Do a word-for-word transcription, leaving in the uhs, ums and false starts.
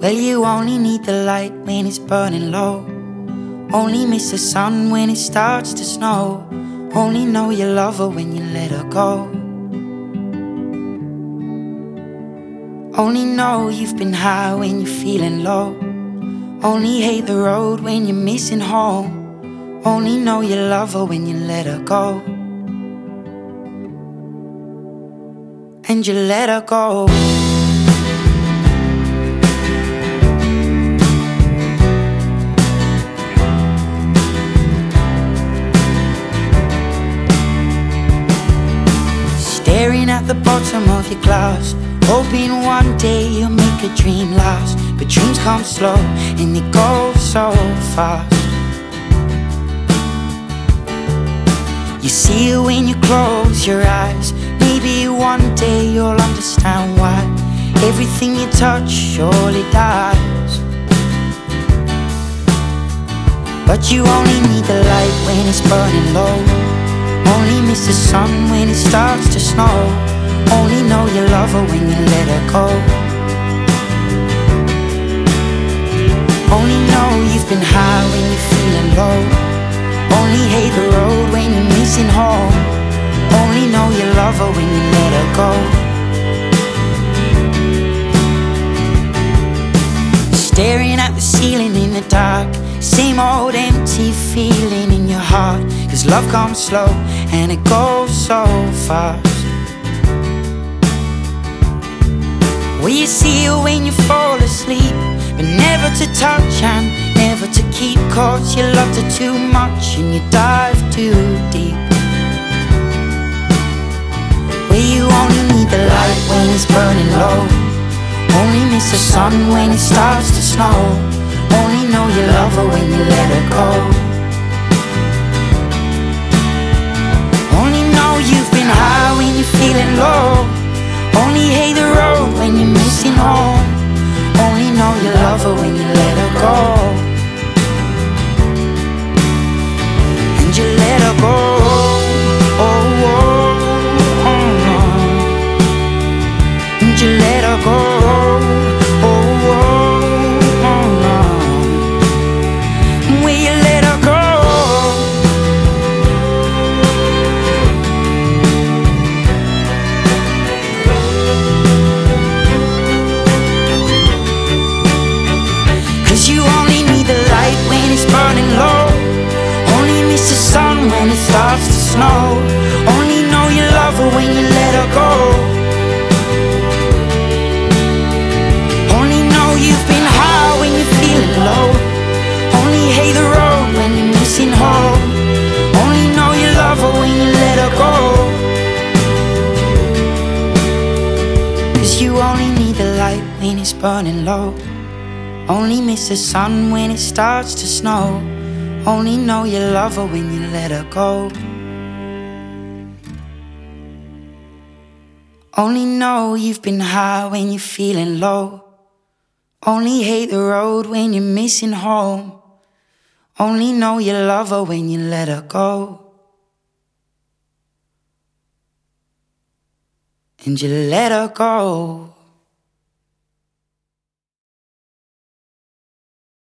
Well, you only need the light when it's burning low. Only miss the sun when it starts to snow. Only know you love her when you let her go. Only know you've been high when you're feeling low. Only hate the road when you're missing home. Only know you love her when you let her go. And you let her go. Staring at the bottom of your glass, hoping one day you'll make a dream last. But dreams come slow and they go so fast. You see it when you close your eyes. Maybe one day you'll understand why everything you touch surely dies. But you only need the light when it's burning low. Only miss the sun when it starts to snow. Only know you love her when you let her go. Only know you've been high when you're feeling low. Only hate the road when you're missing home. Only know you love her when you let her go. Staring at the ceiling in the dark, same old empty feeling in your heart. Cause love comes slow and it goes so fast. Well, you see her when you fall asleep, but never to touch and never to keep. Cause you loved her too much and you dive too deep. Well, you only need the light when it's burning low. Only miss the sun when it starts to snow. Only know you love her when you let her go. Only know you've been high when you're feeling low. Only hate the road when you're missing home. Only know you love her when you let her go. And you let her go. Oh, oh, oh, oh. And you let her go. Oh, oh, oh, oh. Will you let her go? You only need the light when it's burning low. Only miss the sun when it starts to snow. Only know you love her when you let her go. Only know you've been high when you're feeling low. Only hate the road when you're missing home. Only know you love her when you let her go. Cause you only need the light when it's burning low. Only miss the sun when it starts to snow. Only know you love her when you let her go. Only know you've been high when you're feeling low. Only hate the road when you're missing home. Only know you love her when you let her go. And you let her go.